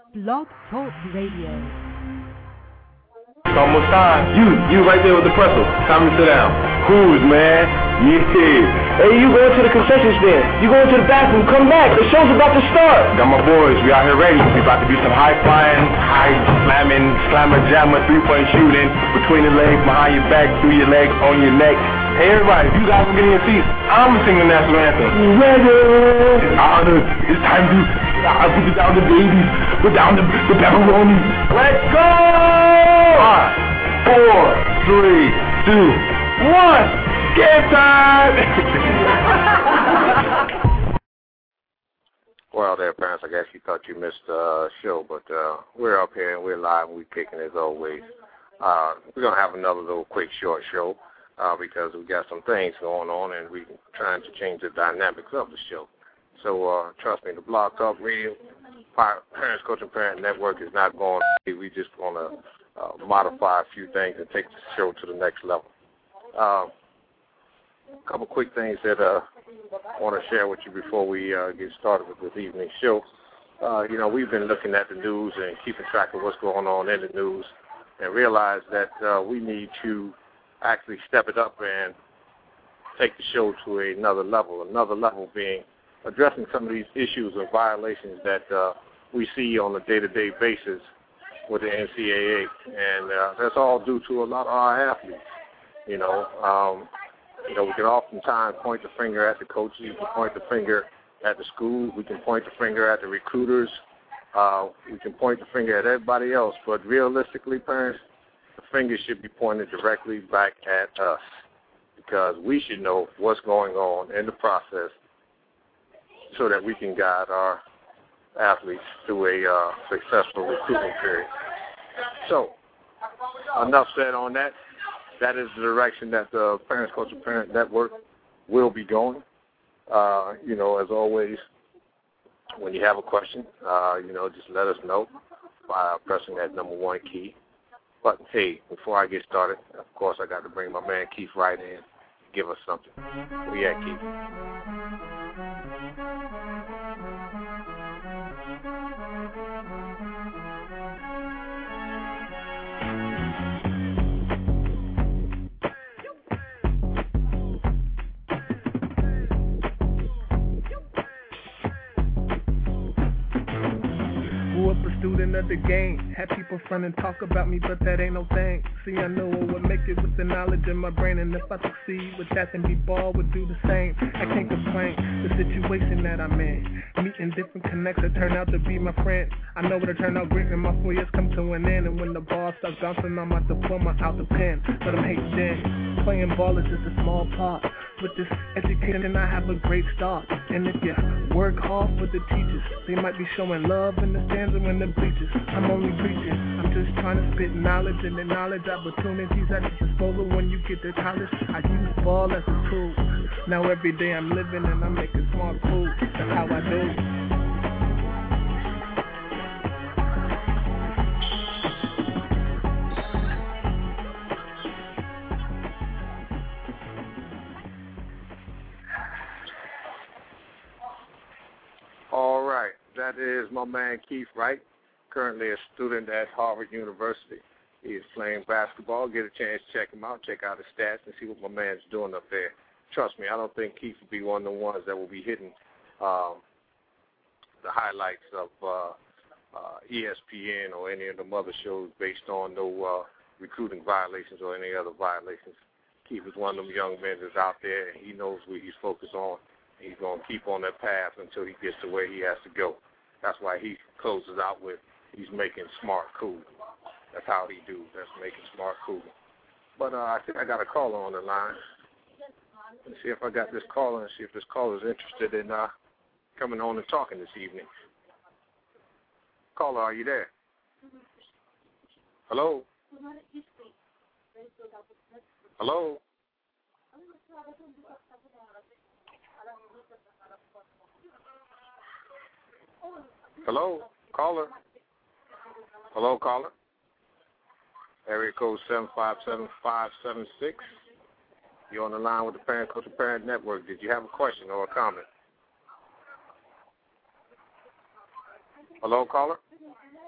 Blog Talk Radio. It's almost time. You right there with the pretzel. Time to sit down. Who's, man? Yeah. Hey, you going to the concession stand. You going to the bathroom. Come back. The show's about to start. Got my boys. We out here ready. We about to do some high flying, high slamming, slammer, jammer, 3-point shooting. Between the legs, behind your back, through your legs, on your neck. Hey, everybody, if you guys will get in your seats, I'm singing the national anthem. Ready. It's honored. It's time to put it down the babies. Put down the pepperoni. Let's go! 5, 4, 3, 2, 1. Game time! Well, there, parents, I guess you thought you missed the show, but we're up here and we're live and we're kicking as always. We're going to have another little quick short show because we got some things going on and we're trying to change the dynamics of the show. So trust me, the Blog Talk Radio, Parents Coaching Parent Network is not going to be. We just want to modify a few things and take the show to the next level. A couple quick things that I want to share with you before we get started with this evening's show. We've been looking at the news and keeping track of what's going on in the news and realize that we need to actually step it up and take the show to another level being addressing some of these issues or violations that we see on a day-to-day basis with the NCAA. And that's all due to a lot of our athletes. We can oftentimes point the finger at the coaches, we can point the finger at the school, we can point the finger at the recruiters, we can point the finger at everybody else, but realistically, parents, the finger should be pointed directly back at us because we should know what's going on in the process so that we can guide our athletes through a successful recruiting period. So, enough said on that. That is the direction that the Parents Coaching Parent Network will be going. As always, when you have a question, just let us know by pressing that number 1 key. But, hey, before I get started, of course, I got to bring my man Keith right in, give us something. Where you at, Keith? Student of the game, had people front and talk about me, but that ain't no thing. See, I know what would make it with the knowledge in my brain, and if I succeed with that, then B-ball would do the same. I can't complain, the situation that I'm in, meeting different connects that turn out to be my friends. I know it'll turn out great when my 4 years come to an end, and when the ball starts bouncing, I'm out the diploma out the pen. But I'm hating then, playing ball is just a small part. With this education, I have a great start. And if you work hard for the teachers, they might be showing love in the stands and in the bleachers. I'm only preaching, I'm just trying to spit knowledge, and the knowledge opportunities at your disposal when you get to college. I use ball as a tool. Now every day I'm living and I'm making smart food. That's how I do. All right, that is my man Keith Wright, currently a student at Harvard University. He is playing basketball. Get a chance to check him out, check out his stats, and see what my man's doing up there. Trust me, I don't think Keith will be one of the ones that will be hitting the highlights of ESPN or any of the other shows based on no recruiting violations or any other violations. Keith is one of them young men that's out there, and he knows what he's focused on. He's going to keep on that path until he gets to where he has to go. That's why he closes out with he's making smart cool. That's how he do. That's making smart cool. But I think I got a caller on the line. Let's see if I got this caller and see if this caller is interested in coming on and talking this evening. Caller, are you there? Hello? Hello? Hello, caller. Hello, caller. Area code 757-576. You're on the line with the Parent Coaching Parent Network. Did you have a question or a comment? Hello, caller.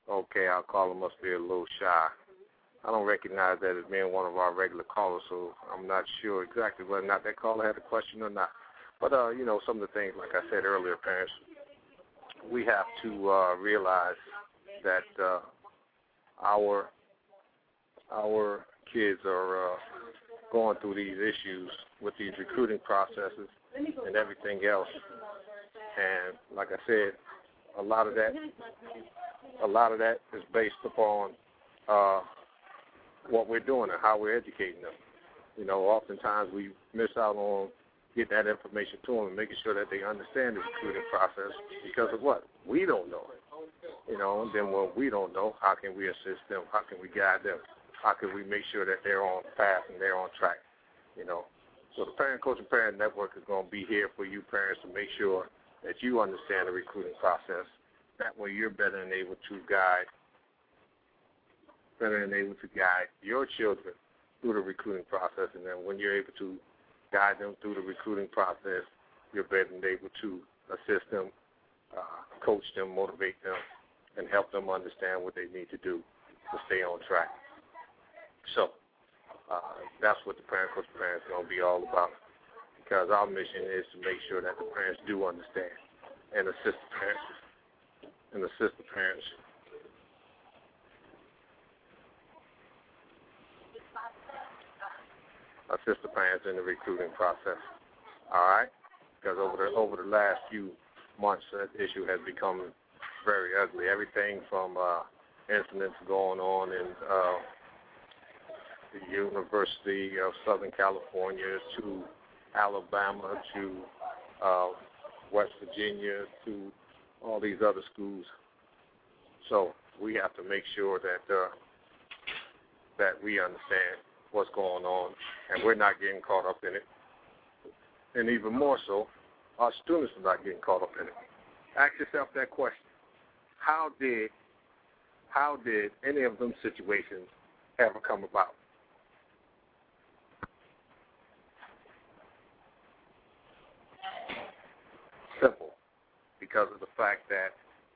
Okay, our caller must be a little shy. I don't recognize that as being one of our regular callers, so I'm not sure exactly whether or not that caller had a question or not. But, some of the things, like I said earlier, parents, we have to realize that our kids are going through these issues with these recruiting processes and everything else. And like I said, a lot of that is based upon what we're doing and how we're educating them. Oftentimes we miss out on getting that information to them and making sure that they understand the recruiting process because of what? We don't know it. And then when we don't know, how can we assist them? How can we guide them? How can we make sure that they're on path and they're on track? So the Parent Coach and Parent Network is going to be here for you parents to make sure that you understand the recruiting process. That way you're better than able to guide your children through the recruiting process. And then when you're able to guide them through the recruiting process, you're better than able to assist them, coach them, motivate them, and help them understand what they need to do to stay on track. So that's what the Parent Coach Parents is going to be all about, because our mission is to make sure that the parents do understand and assist the parents in the recruiting process. All right? Because over the last few months, that issue has become very ugly. Everything from incidents going on in the University of Southern California to Alabama to West Virginia to all these other schools. So we have to make sure that we understand what's going on and we're not getting caught up in it. And even more so, our students are not getting caught up in it. Ask yourself that question. How did any of them situations ever come about? Simple. Because of the fact that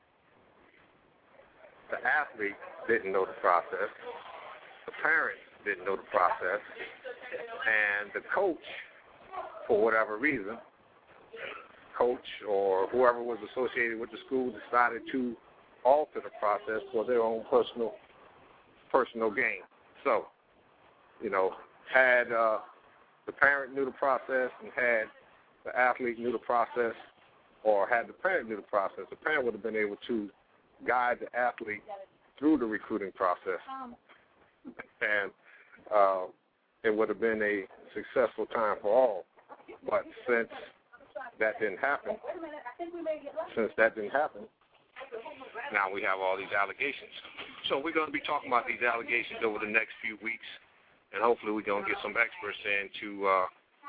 the athlete didn't know the process, the parents didn't know the process, and the coach, for whatever reason, coach or whoever was associated with the school decided to alter the process for their own personal gain. So, had the parent knew the process and had the athlete knew the process, or had the parent knew the process, the parent would have been able to guide the athlete through the recruiting process. And it would have been a successful time for all. But since that didn't happen, now we have all these allegations. So we're going to be talking about these allegations over the next few weeks, and hopefully we're going to get some experts in to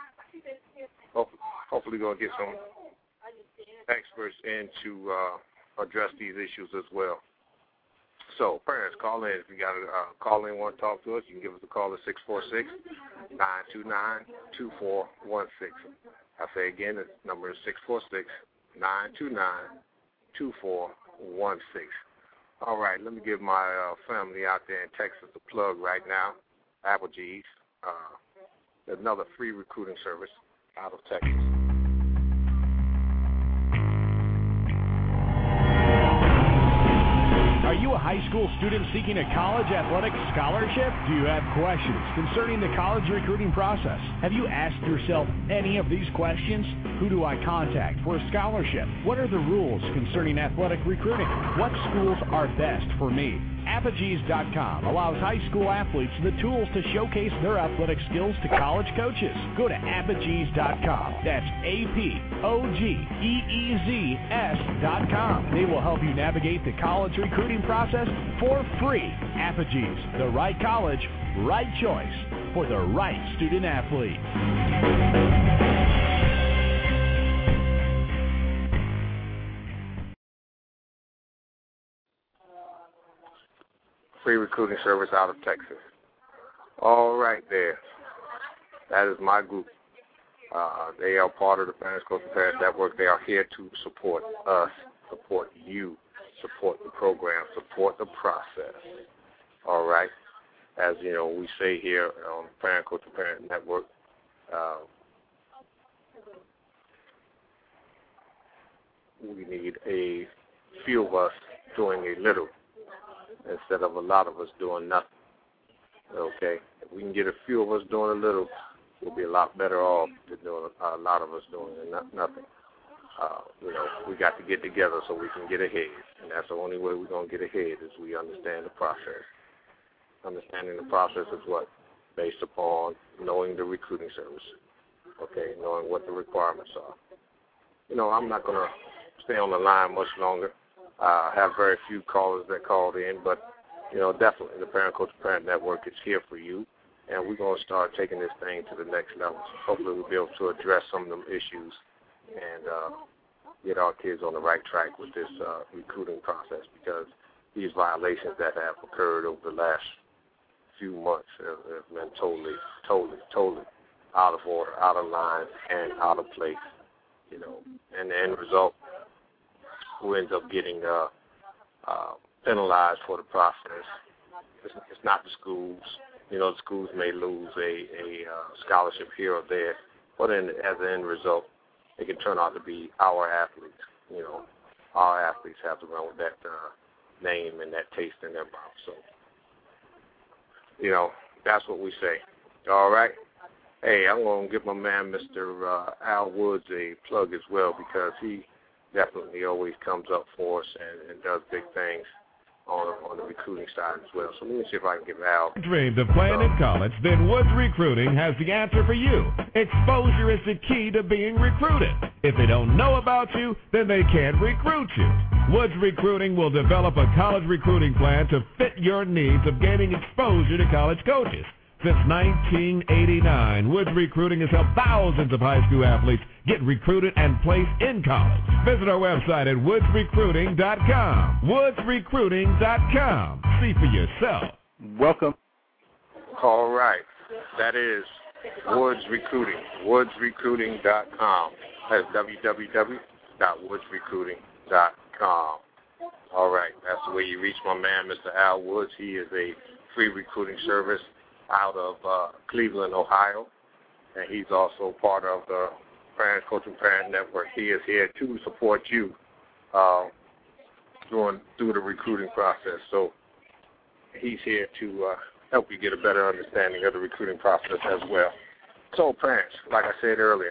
address these issues as well. So, parents, call in. If you got a call in, want to talk to us, you can give us a call at 646-929-2416. I say again, the number is 646-929-2416. All right, let me give my family out there in Texas a plug right now. Applegee's, another free recruiting service out of Texas. Are you a high school student seeking a college athletic scholarship? Do you have questions concerning the college recruiting process? Have you asked yourself any of these questions? Who do I contact for a scholarship? What are the rules concerning athletic recruiting? What schools are best for me? Apogees.com allows high school athletes the tools to showcase their athletic skills to college coaches. Go to Apogees.com. That's APOGEEZ.com. They will help you navigate the college recruiting process for free. Apogees, the right college, right choice for the right student athlete. Free recruiting service out of Texas. All right there. That is my group. They are part of the Parents Coach and Parents Network. They are here to support us, support you, support the program, support the process. All right? As you know, we say here on Parent Coach to Parent Network, we need a few of us doing a little instead of a lot of us doing nothing. Okay? If we can get a few of us doing a little, we'll be a lot better off than doing a lot of us doing nothing. We got to get together so we can get ahead, and that's the only way we're going to get ahead is we understand the process. Understanding the process is what? Based upon knowing the recruiting service, okay, knowing what the requirements are. I'm not going to stay on the line much longer. I have very few callers that called in, but, definitely the Parent Coach to Parent Network is here for you, and we're going to start taking this thing to the next level. Hopefully we'll be able to address some of them issues and get our kids on the right track with this recruiting process, because these violations that have occurred over the last few months have been totally out of order, out of line, and out of place. And the end result, who ends up getting penalized for the process, it's not the schools. The schools may lose a scholarship here or there, but as an end result, it can turn out to be our athletes. Our athletes have to run with that name and that taste in their mouth. So, that's what we say. All right? Hey, I'm going to give my man, Mr. Al Woods, a plug as well, because he definitely always comes up for us and does big things on the recruiting side as well. So let me see if I can give Al. Dreamed of playing in college? Then Woods Recruiting has the answer for you. Exposure is the key to being recruited. If they don't know about you, then they can't recruit you. Woods Recruiting will develop a college recruiting plan to fit your needs of gaining exposure to college coaches. Since 1989, Woods Recruiting has helped thousands of high school athletes get recruited and placed in college. Visit our website at woodsrecruiting.com. Woodsrecruiting.com. See for yourself. Welcome. All right. That is Woods Recruiting. Woodsrecruiting.com. That's www.woodsrecruiting.com. All right. That's the way you reach my man, Mr. Al Woods. He is a free recruiting service out of Cleveland, Ohio, and he's also part of the Parent Coach and Parent Network. He is here to support you through the recruiting process. So he's here to help you get a better understanding of the recruiting process as well. So parents, like I said earlier,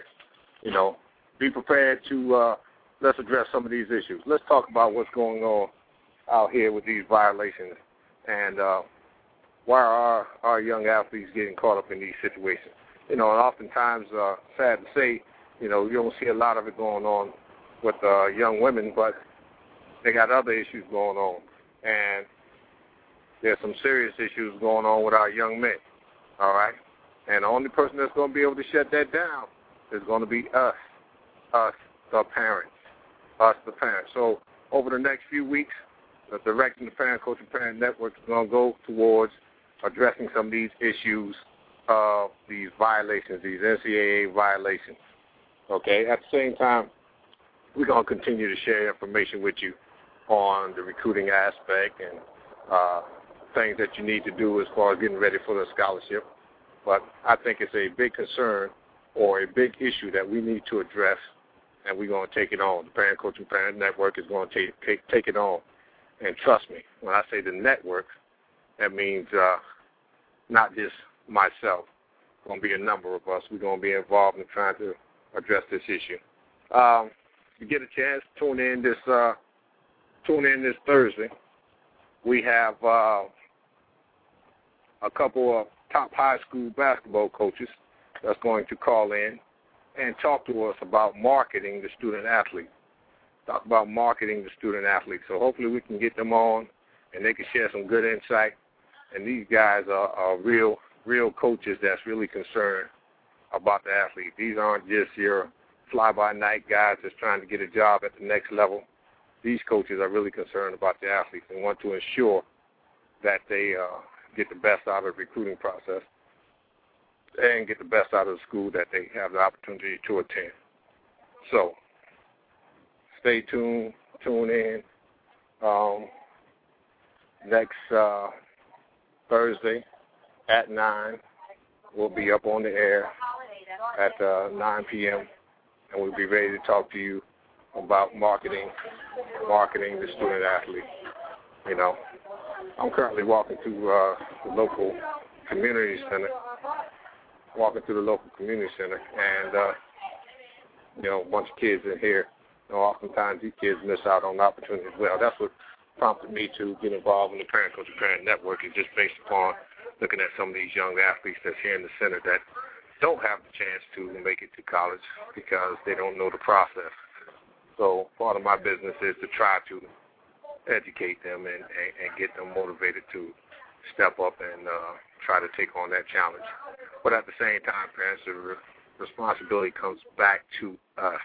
be prepared to let's address some of these issues. Let's talk about what's going on out here with these violations and why are our young athletes getting caught up in these situations? And oftentimes, sad to say, you don't see a lot of it going on with young women, but they got other issues going on. And there's some serious issues going on with our young men, all right? And the only person that's going to be able to shut that down is going to be us, the parents. So over the next few weeks, the direction the Parent Coach and Parent Network is going to go towards addressing some of these issues of these violations, these NCAA violations. Okay? At the same time, we're going to continue to share information with you on the recruiting aspect and things that you need to do as far as getting ready for the scholarship. But I think it's a big concern or a big issue that we need to address, and we're going to take it on. The Parent Coach and Parent Network is going to take it on. And trust me, when I say the network, that means not just myself. It's going to be a number of us. We're going to be involved in trying to address this issue. If you get a chance, tune in this Thursday. We have a couple of top high school basketball coaches that's going to call in and talk to us about marketing the student athlete. Talk about marketing the student athlete. So hopefully we can get them on and they can share some good insight. And these guys are real coaches that's really concerned about the athlete. These aren't just your fly-by-night guys that's trying to get a job at the next level. These coaches are really concerned about the athletes and want to ensure that they get the best out of the recruiting process and get the best out of the school that they have the opportunity to attend. So stay tuned, tune in, Next Thursday at 9, we'll be up on the air at 9 p.m. and we'll be ready to talk to you about marketing the student athlete. You know, I'm currently walking through the local community center, and you know, a bunch of kids in here. You know, oftentimes these kids miss out on the opportunity as well. That's what prompted me to get involved in the Parent Coach Parent Network, is just based upon looking at some of these young athletes that's here in the center that don't have the chance to make it to college because they don't know the process. So part of my business is to try to educate them and get them motivated to step up and try to take on that challenge. But at the same time, parents, the responsibility comes back to us.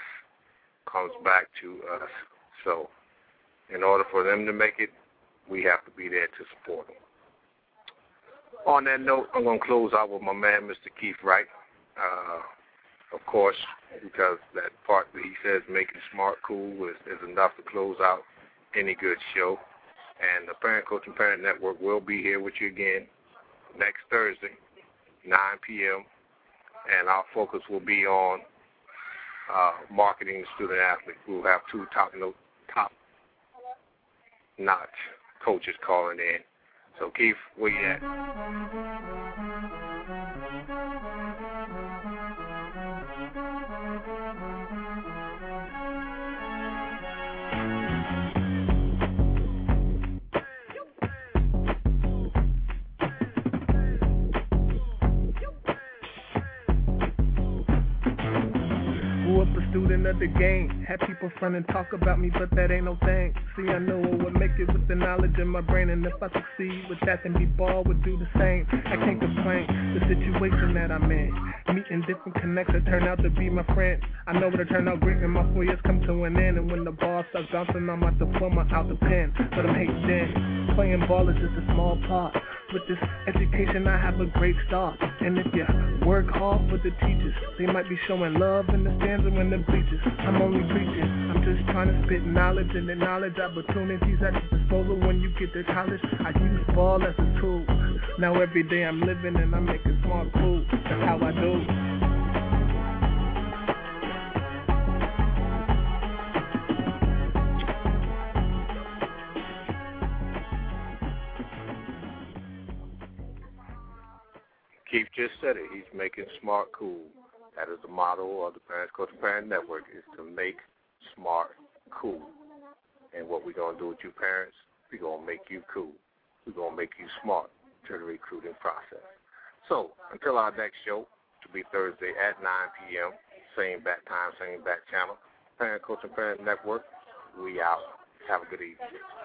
So in order for them to make it, we have to be there to support them. On that note, I'm going to close out with my man, Mr. Keith Wright. Of course, because that part that he says, making smart cool, is enough to close out any good show. And the Parent Coach and Parent Network will be here with you again next Thursday, 9 p.m., and our focus will be on marketing the student athlete. We'll have two top-notch coaches calling in. So, Keith, where you at? Student of the game, had people front and talk about me, but that ain't no thing. See, I know I would make it with the knowledge in my brain, and if I succeed with that, then B-Ball would do the same. I can't complain, the situation that I'm in, meeting different connects that turn out to be my friends. I know it'll turn out great when my 4 years come to an end, and when the ball starts bouncing, I'm out the diploma, out the pen, but I'm hating then. Playing ball is just a small part. With this education, I have a great start. And if you work hard for the teachers, they might be showing love in the stands and in the bleachers. I'm only preaching. I'm just trying to spit knowledge, and the knowledge opportunities at your disposal when you get to college. I use ball as a tool. Now every day I'm living and I'm making smart cool. That's how I do. Keith just said it. He's making smart cool. That is the motto of the Parents Coach Parent Network, is to make smart cool. And what we're going to do with you parents, we're going to make you cool. We're going to make you smart to the recruiting process. So until our next show, to be Thursday at 9 p.m., same bat time, same bat channel, Parent Coach and Parent Network, we out. Have a good evening.